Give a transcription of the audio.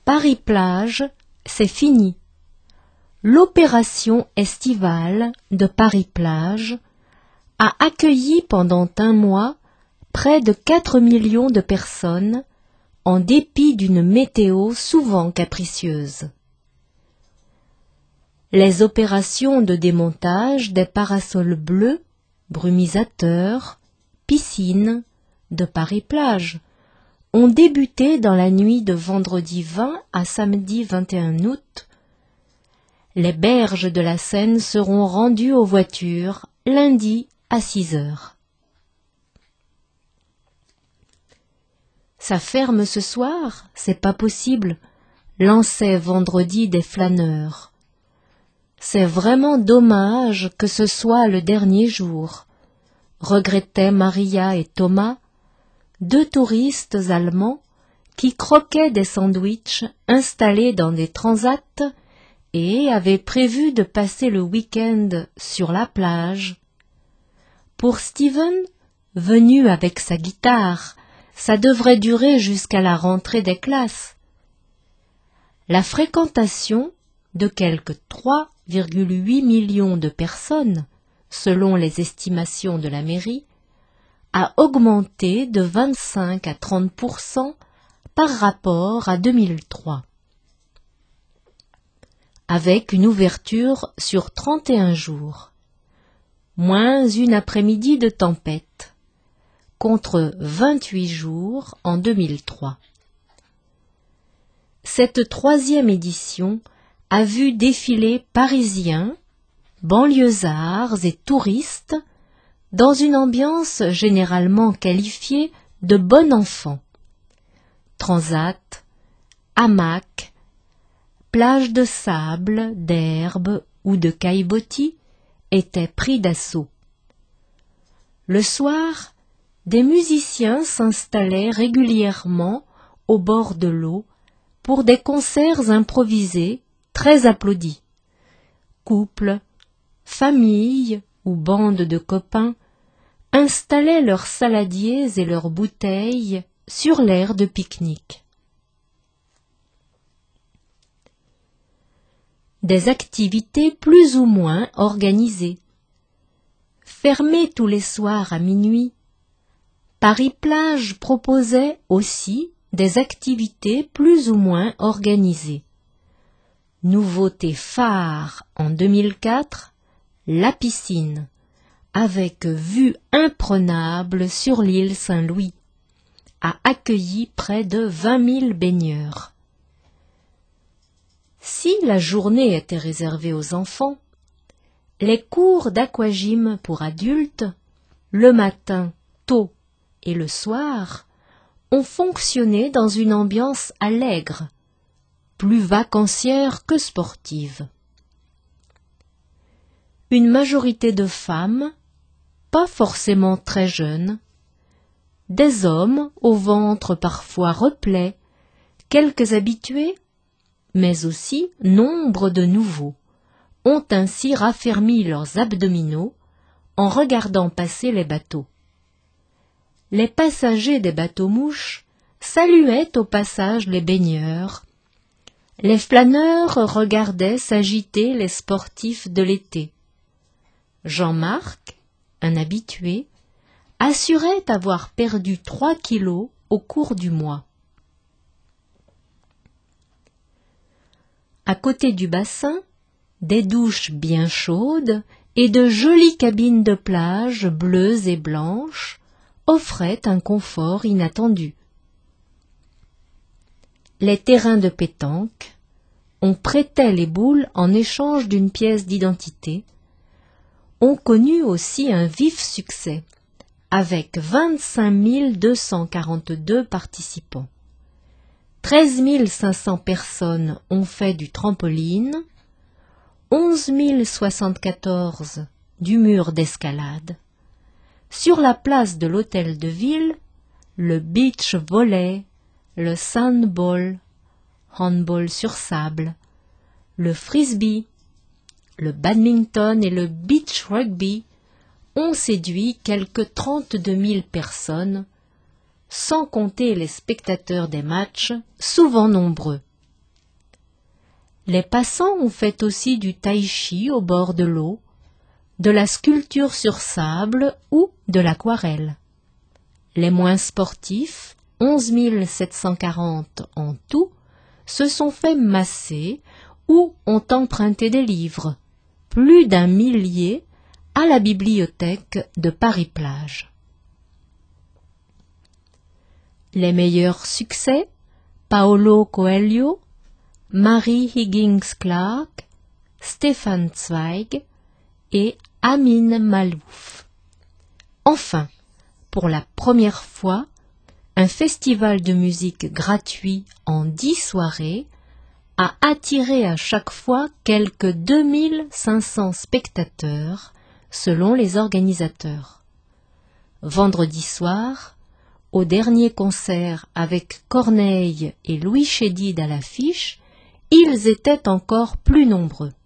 Paris-Plage, c'est fini. L'opération estivale de Paris-Plage a accueilli pendant un mois près de 4 millions de personnes, en dépit d'une météo souvent capricieuse. Les opérations de démontage des parasols bleus, brumisateurs, piscines de Paris-Plage ont débuté dans la nuit de vendredi 20 à samedi 21 août. Les berges de la Seine seront rendues aux voitures lundi à 6 heures. Ça ferme ce soir, c'est pas possible, lançaient vendredi des flâneurs. C'est vraiment dommage que ce soit le dernier jour, regrettaient Maria et Thomas, 2 touristes allemands qui croquaient des sandwichs installés dans des transats et avaient prévu de passer le week-end sur la plage. Pour Steven, venu avec sa guitare, ça devrait durer jusqu'à la rentrée des classes. La fréquentation de quelque 3,8 millions de personnes, selon les estimations de la mairie, a augmenté de 25 à 30% par rapport à 2003. Avec une ouverture sur 31 jours, moins une après-midi de tempête, contre 28 jours en 2003. Cette 3e édition a vu défiler Parisiens, banlieusards et touristes dans une ambiance généralement qualifiée de bon enfant. Transat, hamac, plage de sable, d'herbe ou de caillebotis étaient pris d'assaut. Le soir, des musiciens s'installaient régulièrement au bord de l'eau pour des concerts improvisés très applaudis. Couples, familles ou bandes de copains installaient leurs saladiers et leurs bouteilles sur l'aire de pique-nique. Des activités plus ou moins organisées. Fermées tous les soirs à minuit, Paris-Plage proposait aussi des activités plus ou moins organisées. Nouveauté phare en 2004, la piscine, avec vue imprenable sur l'île Saint-Louis, a accueilli près de 20 000 baigneurs. Si la journée était réservée aux enfants, les cours d'aquagym pour adultes, le matin tôt et le soir, ont fonctionné dans une ambiance allègre, plus vacancière que sportive. Une majorité de femmes, pas forcément très jeunes, des hommes au ventre parfois replet, quelques habitués, mais aussi nombre de nouveaux, ont ainsi raffermi leurs abdominaux en regardant passer les bateaux. Les passagers des bateaux-mouches saluaient au passage les baigneurs. Les flâneurs regardaient s'agiter les sportifs de l'été. Jean-Marc, un habitué, assurait avoir perdu 3 kilos au cours du mois. À côté du bassin, des douches bien chaudes et de jolies cabines de plage bleues et blanches offraient un confort inattendu. Les terrains de pétanque, on prêtait les boules en échange d'une pièce d'identité, ont connu aussi un vif succès, avec 25 242 participants. 13 500 personnes ont fait du trampoline, 11 074 du mur d'escalade. Sur la place de l'hôtel de ville, le beach volley, le sandball, handball sur sable, le frisbee, le badminton et le beach rugby ont séduit quelques 32 000 personnes, sans compter les spectateurs des matchs, souvent nombreux. Les passants ont fait aussi du tai chi au bord de l'eau, de la sculpture sur sable ou de l'aquarelle. Les moins sportifs, 11 740 en tout, se sont fait masser ou ont emprunté des livres, plus d'1 millier, à la bibliothèque de Paris-Plage. Les meilleurs succès, Paulo Coelho, Mary Higgins Clark, Stefan Zweig et Amin Maalouf. Enfin, pour la première fois, un festival de musique gratuit en 10 soirées a attiré à chaque fois quelques 2500 spectateurs, selon les organisateurs. Vendredi soir, au dernier concert avec Corneille et Louis Chédid à l'affiche, ils étaient encore plus nombreux.